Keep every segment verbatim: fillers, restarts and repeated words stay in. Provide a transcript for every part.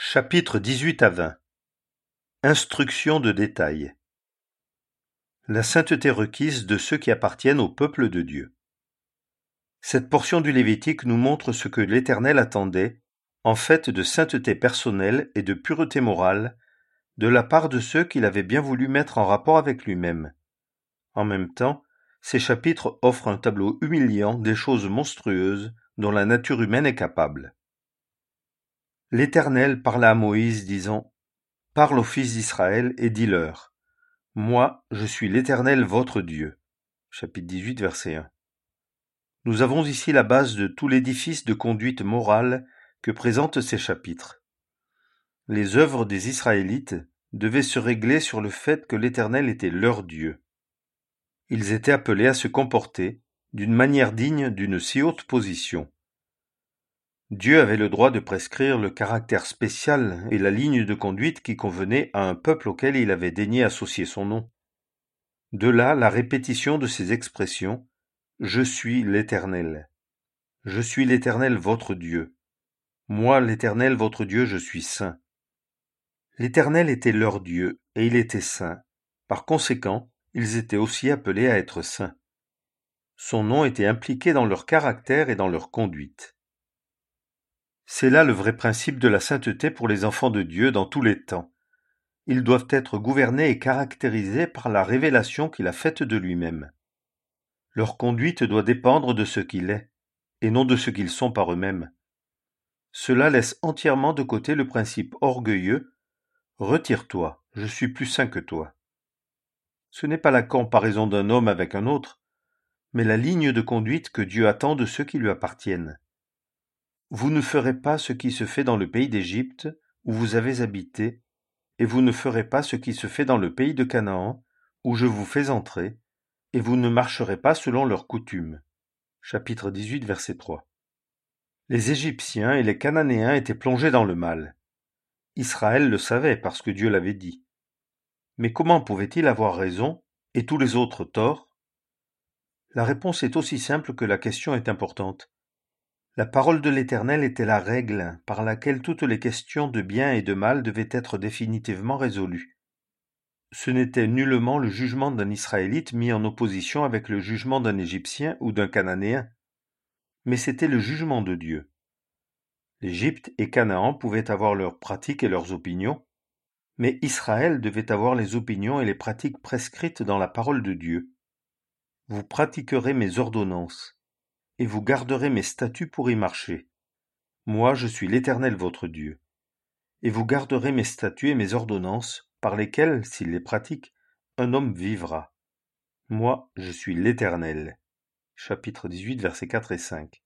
Chapitres dix-huit à vingt. Instruction de détail. La sainteté requise de ceux qui appartiennent au peuple de Dieu. Cette portion du Lévitique nous montre ce que l'Éternel attendait, en fait de sainteté personnelle et de pureté morale, de la part de ceux qu'il avait bien voulu mettre en rapport avec lui-même. En même temps, ces chapitres offrent un tableau humiliant des choses monstrueuses dont la nature humaine est capable. L'Éternel parla à Moïse, disant : « Parle aux fils d'Israël et dis-leur : Moi, je suis l'Éternel votre Dieu. » Chapitre dix-huit, verset un. Nous avons ici la base de tout l'édifice de conduite morale que présentent ces chapitres. Les œuvres des Israélites devaient se régler sur le fait que l'Éternel était leur Dieu. Ils étaient appelés à se comporter d'une manière digne d'une si haute position. Dieu avait le droit de prescrire le caractère spécial et la ligne de conduite qui convenait à un peuple auquel il avait daigné associer son nom. De là la répétition de ces expressions « Je suis l'Éternel »,« Je suis l'Éternel votre Dieu »,« Moi l'Éternel votre Dieu, je suis saint ». L'Éternel était leur Dieu et il était saint. Par conséquent, ils étaient aussi appelés à être saints. Son nom était impliqué dans leur caractère et dans leur conduite. C'est là le vrai principe de la sainteté pour les enfants de Dieu dans tous les temps. Ils doivent être gouvernés et caractérisés par la révélation qu'il a faite de lui-même. Leur conduite doit dépendre de ce qu'il est, et non de ce qu'ils sont par eux-mêmes. Cela laisse entièrement de côté le principe orgueilleux « Retire-toi, je suis plus saint que toi ». Ce n'est pas la comparaison d'un homme avec un autre, mais la ligne de conduite que Dieu attend de ceux qui lui appartiennent. Vous ne ferez pas ce qui se fait dans le pays d'Égypte, où vous avez habité, et vous ne ferez pas ce qui se fait dans le pays de Canaan, où je vous fais entrer, et vous ne marcherez pas selon leurs coutumes. Chapitre dix-huit, verset trois. Les Égyptiens et les Cananéens étaient plongés dans le mal. Israël le savait parce que Dieu l'avait dit. Mais comment pouvait-il avoir raison et tous les autres tort ? La réponse est aussi simple que la question est importante. La parole de l'Éternel était la règle par laquelle toutes les questions de bien et de mal devaient être définitivement résolues. Ce n'était nullement le jugement d'un Israélite mis en opposition avec le jugement d'un Égyptien ou d'un Cananéen, mais c'était le jugement de Dieu. L'Égypte et Canaan pouvaient avoir leurs pratiques et leurs opinions, mais Israël devait avoir les opinions et les pratiques prescrites dans la parole de Dieu. Vous pratiquerez mes ordonnances, et vous garderez mes statuts pour y marcher. Moi, je suis l'Éternel votre Dieu. Et vous garderez mes statuts et mes ordonnances, par lesquels, s'il les pratique, un homme vivra. Moi, je suis l'Éternel. Chapitre dix-huit, versets quatre et cinq.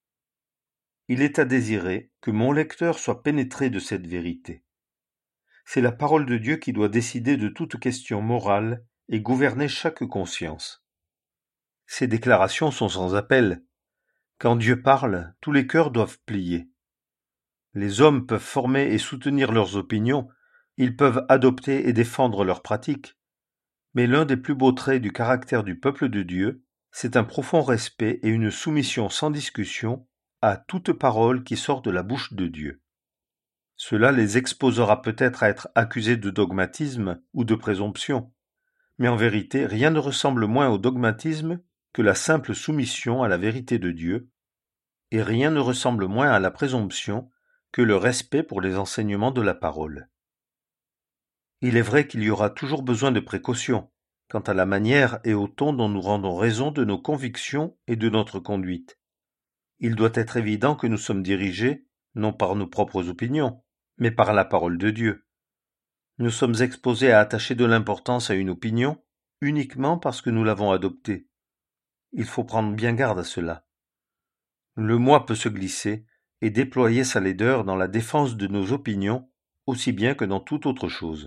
Il est à désirer que mon lecteur soit pénétré de cette vérité. C'est la parole de Dieu qui doit décider de toute question morale et gouverner chaque conscience. Ces déclarations sont sans appel. Quand Dieu parle, tous les cœurs doivent plier. Les hommes peuvent former et soutenir leurs opinions, ils peuvent adopter et défendre leurs pratiques. Mais l'un des plus beaux traits du caractère du peuple de Dieu, c'est un profond respect et une soumission sans discussion à toute parole qui sort de la bouche de Dieu. Cela les exposera peut-être à être accusés de dogmatisme ou de présomption, mais en vérité rien ne ressemble moins au dogmatisme que la simple soumission à la vérité de Dieu, et rien ne ressemble moins à la présomption que le respect pour les enseignements de la parole. Il est vrai qu'il y aura toujours besoin de précaution quant à la manière et au ton dont nous rendons raison de nos convictions et de notre conduite. Il doit être évident que nous sommes dirigés, non par nos propres opinions, mais par la parole de Dieu. Nous sommes exposés à attacher de l'importance à une opinion uniquement parce que nous l'avons adoptée. Il faut prendre bien garde à cela. Le moi peut se glisser et déployer sa laideur dans la défense de nos opinions aussi bien que dans toute autre chose.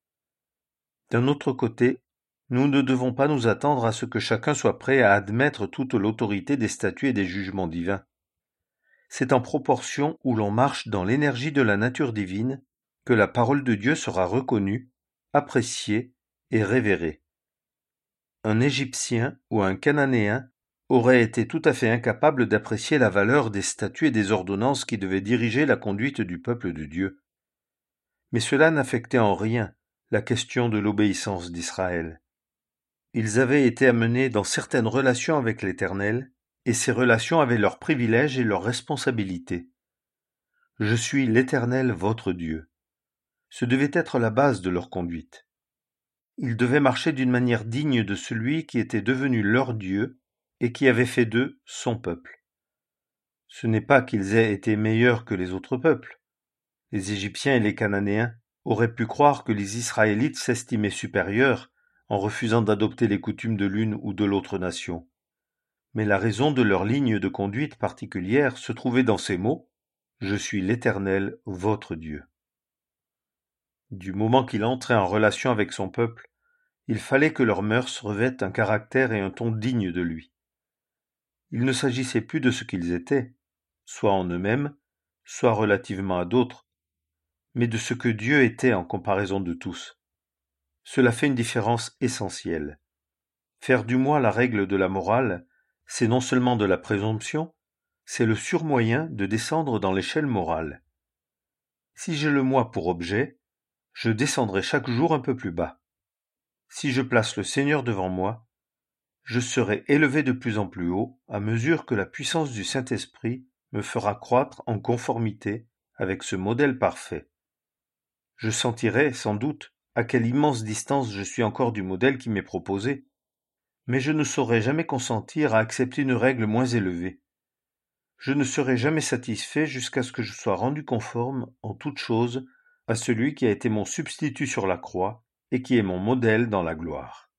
D'un autre côté, nous ne devons pas nous attendre à ce que chacun soit prêt à admettre toute l'autorité des statuts et des jugements divins. C'est en proportion où l'on marche dans l'énergie de la nature divine que la parole de Dieu sera reconnue, appréciée et révérée. Un Égyptien ou un Cananéen aurait été tout à fait incapable d'apprécier la valeur des statuts et des ordonnances qui devaient diriger la conduite du peuple de Dieu. Mais cela n'affectait en rien la question de l'obéissance d'Israël. Ils avaient été amenés dans certaines relations avec l'Éternel, et ces relations avaient leurs privilèges et leurs responsabilités. Je suis l'Éternel votre Dieu. Ce devait être la base de leur conduite. Ils devaient marcher d'une manière digne de celui qui était devenu leur Dieu et qui avait fait d'eux son peuple. Ce n'est pas qu'ils aient été meilleurs que les autres peuples. Les Égyptiens et les Cananéens auraient pu croire que les Israélites s'estimaient supérieurs en refusant d'adopter les coutumes de l'une ou de l'autre nation. Mais la raison de leur ligne de conduite particulière se trouvait dans ces mots « Je suis l'Éternel, votre Dieu ». Du moment qu'il entrait en relation avec son peuple, il fallait que leurs mœurs revêtent un caractère et un ton dignes de lui. Il ne s'agissait plus de ce qu'ils étaient, soit en eux-mêmes, soit relativement à d'autres, mais de ce que Dieu était en comparaison de tous. Cela fait une différence essentielle. Faire du moi la règle de la morale, c'est non seulement de la présomption, c'est le surmoyen de descendre dans l'échelle morale. Si j'ai le moi pour objet, je descendrai chaque jour un peu plus bas. Si je place le Seigneur devant moi, je serai élevé de plus en plus haut à mesure que la puissance du Saint-Esprit me fera croître en conformité avec ce modèle parfait. Je sentirai, sans doute, à quelle immense distance je suis encore du modèle qui m'est proposé, mais je ne saurais jamais consentir à accepter une règle moins élevée. Je ne serai jamais satisfait jusqu'à ce que je sois rendu conforme en toute chose à celui qui a été mon substitut sur la croix et qui est mon modèle dans la gloire.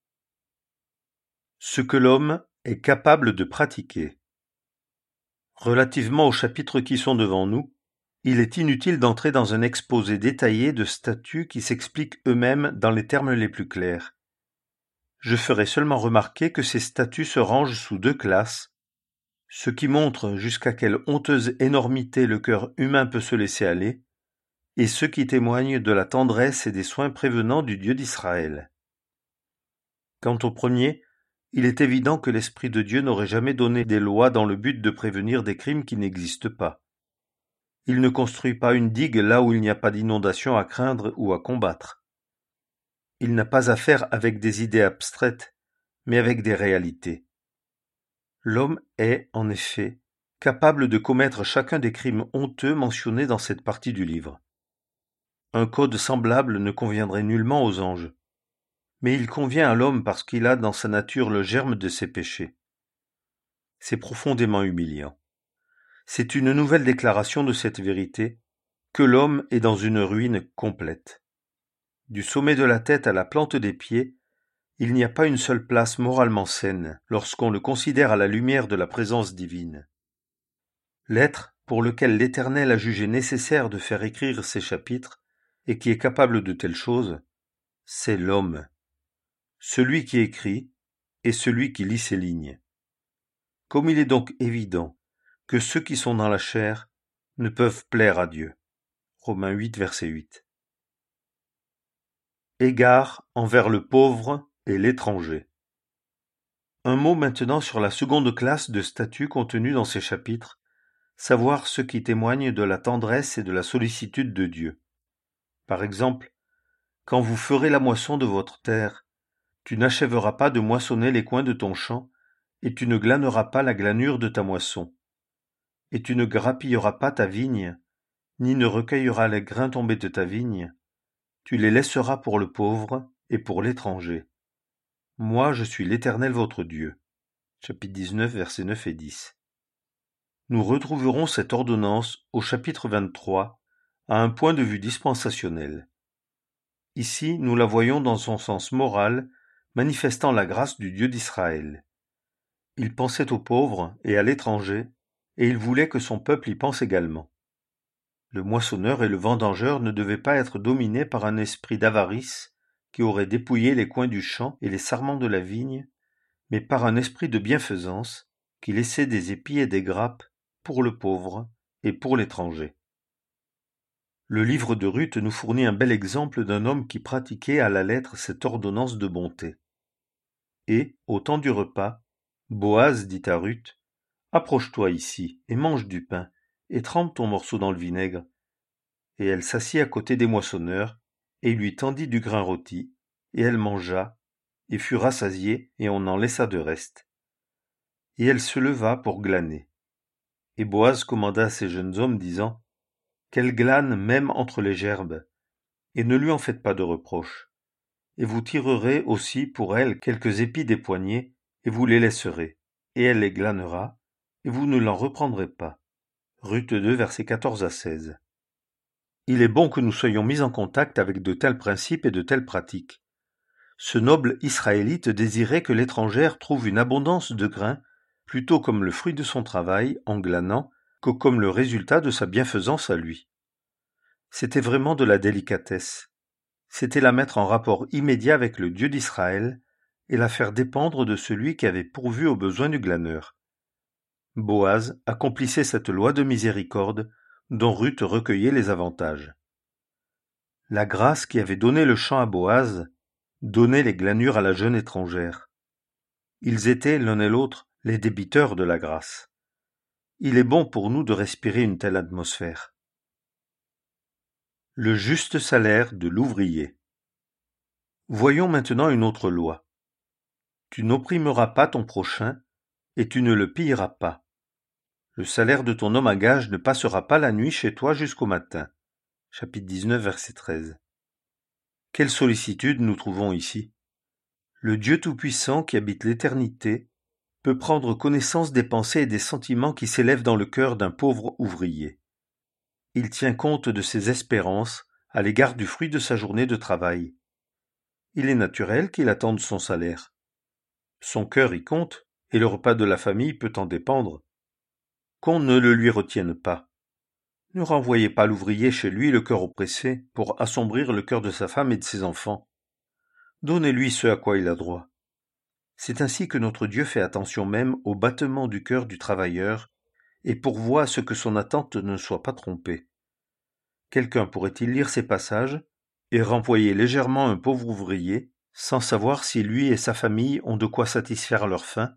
Ce que l'homme est capable de pratiquer. Relativement aux chapitres qui sont devant nous, il est inutile d'entrer dans un exposé détaillé de statuts qui s'expliquent eux-mêmes dans les termes les plus clairs. Je ferai seulement remarquer que ces statuts se rangent sous deux classes, ce qui montre jusqu'à quelle honteuse énormité le cœur humain peut se laisser aller, et ce qui témoigne de la tendresse et des soins prévenants du Dieu d'Israël. Quant au premier, il est évident que l'Esprit de Dieu n'aurait jamais donné des lois dans le but de prévenir des crimes qui n'existent pas. Il ne construit pas une digue là où il n'y a pas d'inondation à craindre ou à combattre. Il n'a pas affaire avec des idées abstraites, mais avec des réalités. L'homme est, en effet, capable de commettre chacun des crimes honteux mentionnés dans cette partie du livre. Un code semblable ne conviendrait nullement aux anges. Mais il convient à l'homme parce qu'il a dans sa nature le germe de ses péchés. C'est profondément humiliant. C'est une nouvelle déclaration de cette vérité, que l'homme est dans une ruine complète. Du sommet de la tête à la plante des pieds, il n'y a pas une seule place moralement saine lorsqu'on le considère à la lumière de la présence divine. L'être pour lequel l'Éternel a jugé nécessaire de faire écrire ces chapitres et qui est capable de telles choses, c'est l'homme. Celui qui écrit et celui qui lit ces lignes. Comme il est donc évident que ceux qui sont dans la chair ne peuvent plaire à Dieu. Romains huit, verset huit. Égard envers le pauvre et l'étranger. Un mot maintenant sur la seconde classe de statuts contenus dans ces chapitres, savoir ceux qui témoignent de la tendresse et de la sollicitude de Dieu. Par exemple, quand vous ferez la moisson de votre terre, tu n'achèveras pas de moissonner les coins de ton champ, et tu ne glaneras pas la glanure de ta moisson. Et tu ne grappilleras pas ta vigne, ni ne recueilleras les grains tombés de ta vigne. Tu les laisseras pour le pauvre et pour l'étranger. Moi, je suis l'Éternel votre Dieu. Chapitre dix-neuf, versets neuf et dix. Nous retrouverons cette ordonnance au chapitre vingt-trois, à un point de vue dispensationnel. Ici, nous la voyons dans son sens moral, manifestant la grâce du Dieu d'Israël. Il pensait aux pauvres et à l'étranger, et il voulait que son peuple y pense également. Le moissonneur et le vendangeur ne devaient pas être dominés par un esprit d'avarice qui aurait dépouillé les coins du champ et les sarments de la vigne, mais par un esprit de bienfaisance qui laissait des épis et des grappes pour le pauvre et pour l'étranger. Le livre de Ruth nous fournit un bel exemple d'un homme qui pratiquait à la lettre cette ordonnance de bonté. Et, au temps du repas, Boaz dit à Ruth, « Approche-toi ici et mange du pain, et trempe ton morceau dans le vinaigre. et elle s'assit à côté des moissonneurs, et il lui tendit du grain rôti, et elle mangea, et fut rassasiée, et on en laissa de reste. Et elle se leva pour glaner. Et Boaz commanda à ses jeunes hommes, disant, qu'elle glane même entre les gerbes, et ne lui en faites pas de reproche. Et vous tirerez aussi pour elle quelques épis des poignets, et vous les laisserez, et elle les glanera, et vous ne l'en reprendrez pas. Ruth deux, versets quatorze à seize. Il est bon que nous soyons mis en contact avec de tels principes et de telles pratiques. Ce noble Israélite désirait que l'étrangère trouve une abondance de grains, plutôt comme le fruit de son travail, en glanant, que comme le résultat de sa bienfaisance à lui. C'était vraiment de la délicatesse. C'était la mettre en rapport immédiat avec le Dieu d'Israël et la faire dépendre de celui qui avait pourvu aux besoins du glaneur. Boaz accomplissait cette loi de miséricorde dont Ruth recueillait les avantages. La grâce qui avait donné le champ à Boaz donnait les glanures à la jeune étrangère. Ils étaient, l'un et l'autre, les débiteurs de la grâce. Il est bon pour nous de respirer une telle atmosphère. Le juste salaire de l'ouvrier. Voyons maintenant une autre loi. Tu n'opprimeras pas ton prochain, et tu ne le pilleras pas. Le salaire de ton homme à gage ne passera pas la nuit chez toi jusqu'au matin. Chapitre dix-neuf, verset treize. Quelle sollicitude nous trouvons ici. Le Dieu Tout-Puissant qui habite l'éternité peut prendre connaissance des pensées et des sentiments qui s'élèvent dans le cœur d'un pauvre ouvrier. Il tient compte de ses espérances à l'égard du fruit de sa journée de travail. Il est naturel qu'il attende son salaire. Son cœur y compte, et le repas de la famille peut en dépendre. Qu'on ne le lui retienne pas. Ne renvoyez pas l'ouvrier chez lui le cœur oppressé pour assombrir le cœur de sa femme et de ses enfants. Donnez-lui ce à quoi il a droit. C'est ainsi que notre Dieu fait attention même au battement du cœur du travailleur et pourvoit à ce que son attente ne soit pas trompée. Quelqu'un pourrait-il lire ces passages et renvoyer légèrement un pauvre ouvrier sans savoir si lui et sa famille ont de quoi satisfaire leur faim?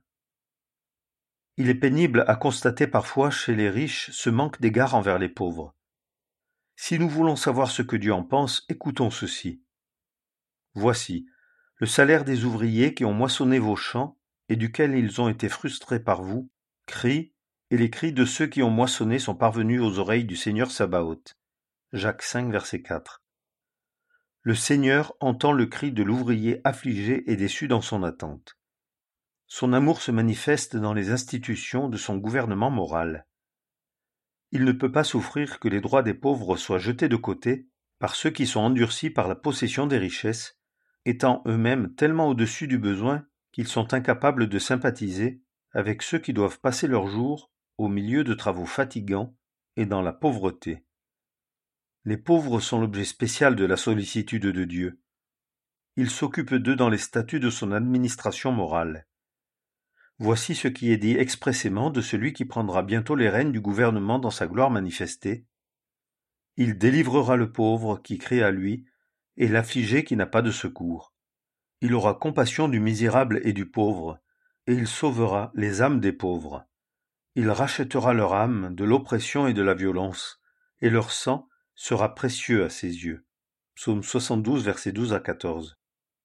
Il est pénible à constater parfois chez les riches ce manque d'égard envers les pauvres. Si nous voulons savoir ce que Dieu en pense, écoutons ceci. Voici, le salaire des ouvriers qui ont moissonné vos champs et duquel ils ont été frustrés par vous, crie, et les cris de ceux qui ont moissonné sont parvenus aux oreilles du Seigneur Sabaoth. Jacques cinq, verset quatre. Le Seigneur entend le cri de l'ouvrier affligé et déçu dans son attente. Son amour se manifeste dans les institutions de son gouvernement moral. Il ne peut pas souffrir que les droits des pauvres soient jetés de côté par ceux qui sont endurcis par la possession des richesses, étant eux-mêmes tellement au-dessus du besoin qu'ils sont incapables de sympathiser avec ceux qui doivent passer leurs jours au milieu de travaux fatigants et dans la pauvreté. Les pauvres sont l'objet spécial de la sollicitude de Dieu. Il s'occupe d'eux dans les statuts de son administration morale. Voici ce qui est dit expressément de celui qui prendra bientôt les rênes du gouvernement dans sa gloire manifestée. Il délivrera le pauvre qui crie à lui, et l'affligé qui n'a pas de secours. Il aura compassion du misérable et du pauvre, et il sauvera les âmes des pauvres. Il rachètera leur âme de l'oppression et de la violence, et leur sang sera précieux à ses yeux. Psaume soixante-douze, versets douze à quatorze.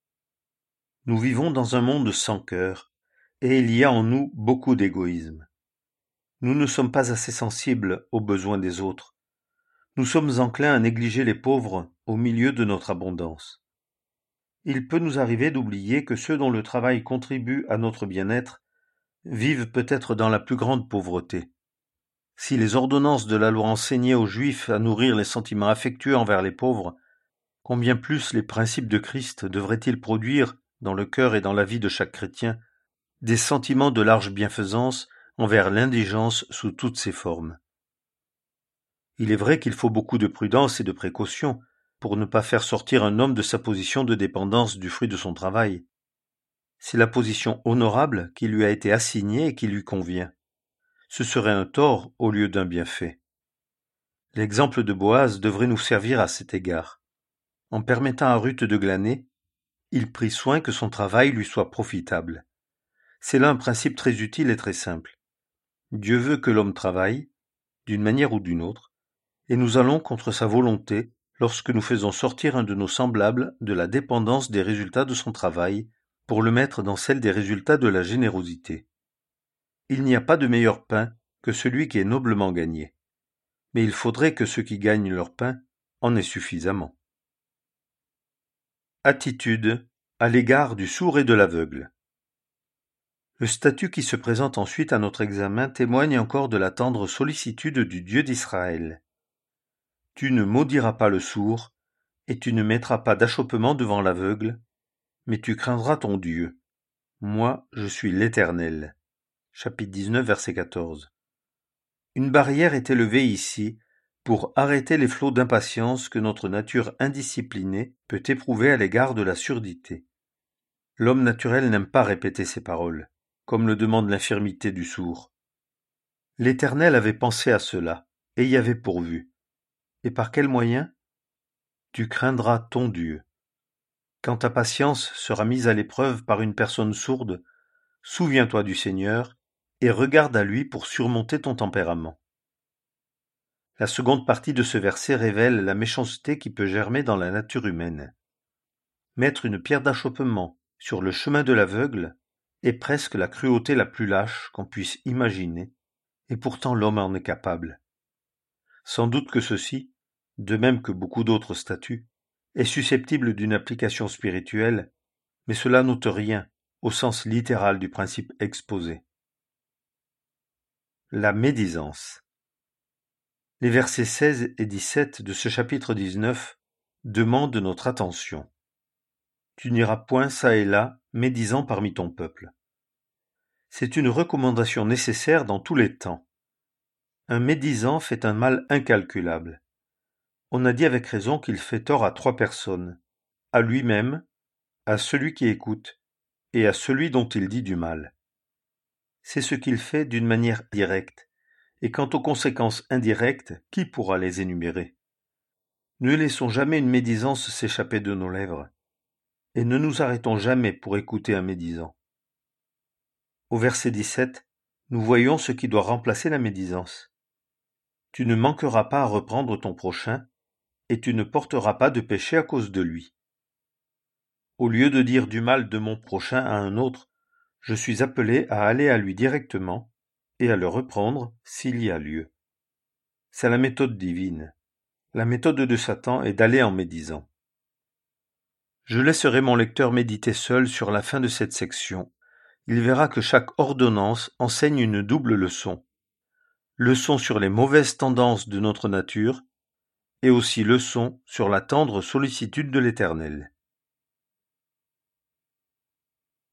Nous vivons dans un monde sans cœur, et il y a en nous beaucoup d'égoïsme. Nous ne sommes pas assez sensibles aux besoins des autres. Nous sommes enclins à négliger les pauvres au milieu de notre abondance. Il peut nous arriver d'oublier que ceux dont le travail contribue à notre bien-être vivent peut-être dans la plus grande pauvreté. Si les ordonnances de la loi enseignaient aux Juifs à nourrir les sentiments affectueux envers les pauvres, combien plus les principes de Christ devraient-ils produire, dans le cœur et dans la vie de chaque chrétien, des sentiments de large bienfaisance envers l'indigence sous toutes ses formes. Il est vrai qu'il faut beaucoup de prudence et de précaution pour ne pas faire sortir un homme de sa position de dépendance du fruit de son travail. C'est la position honorable qui lui a été assignée et qui lui convient. Ce serait un tort au lieu d'un bienfait. L'exemple de Boaz devrait nous servir à cet égard. En permettant à Ruth de glaner, il prit soin que son travail lui soit profitable. C'est là un principe très utile et très simple. Dieu veut que l'homme travaille, d'une manière ou d'une autre, et nous allons contre sa volonté lorsque nous faisons sortir un de nos semblables de la dépendance des résultats de son travail pour le mettre dans celle des résultats de la générosité. Il n'y a pas de meilleur pain que celui qui est noblement gagné, mais il faudrait que ceux qui gagnent leur pain en aient suffisamment. Attitude à l'égard du sourd et de l'aveugle. Le statut qui se présente ensuite à notre examen témoigne encore de la tendre sollicitude du Dieu d'Israël. Tu ne maudiras pas le sourd, et tu ne mettras pas d'achoppement devant l'aveugle, mais tu craindras ton Dieu. Moi, je suis l'Éternel. Chapitre dix-neuf, verset quatorze. Une barrière est élevée ici pour arrêter les flots d'impatience que notre nature indisciplinée peut éprouver à l'égard de la surdité. L'homme naturel n'aime pas répéter ses paroles, comme le demande l'infirmité du sourd. L'Éternel avait pensé à cela, et y avait pourvu. Et par quel moyen ? Tu craindras ton Dieu. Quand ta patience sera mise à l'épreuve par une personne sourde, souviens-toi du Seigneur et regarde à lui pour surmonter ton tempérament. La seconde partie de ce verset révèle la méchanceté qui peut germer dans la nature humaine. Mettre une pierre d'achoppement sur le chemin de l'aveugle est presque la cruauté la plus lâche qu'on puisse imaginer, et pourtant l'homme en est capable. Sans doute que ceci, de même que beaucoup d'autres statuts, est susceptible d'une application spirituelle, mais cela n'ôte rien au sens littéral du principe exposé. La médisance. Les versets seize et dix-sept de ce chapitre dix-neuf demandent notre attention. Tu n'iras point çà et là médisant parmi ton peuple. C'est une recommandation nécessaire dans tous les temps. Un médisant fait un mal incalculable. On a dit avec raison qu'il fait tort à trois personnes, à lui-même, à celui qui écoute, et à celui dont il dit du mal. C'est ce qu'il fait d'une manière directe, et quant aux conséquences indirectes, qui pourra les énumérer ? Ne laissons jamais une médisance s'échapper de nos lèvres, et ne nous arrêtons jamais pour écouter un médisant. Au verset dix-sept, nous voyons ce qui doit remplacer la médisance. Tu ne manqueras pas à reprendre ton prochain, et tu ne porteras pas de péché à cause de lui. Au lieu de dire du mal de mon prochain à un autre, je suis appelé à aller à lui directement et à le reprendre s'il y a lieu. C'est la méthode divine. La méthode de Satan est d'aller en médisant. Je laisserai mon lecteur méditer seul sur la fin de cette section. Il verra que chaque ordonnance enseigne une double leçon. Leçon sur les mauvaises tendances de notre nature et aussi leçon sur la tendre sollicitude de l'Éternel.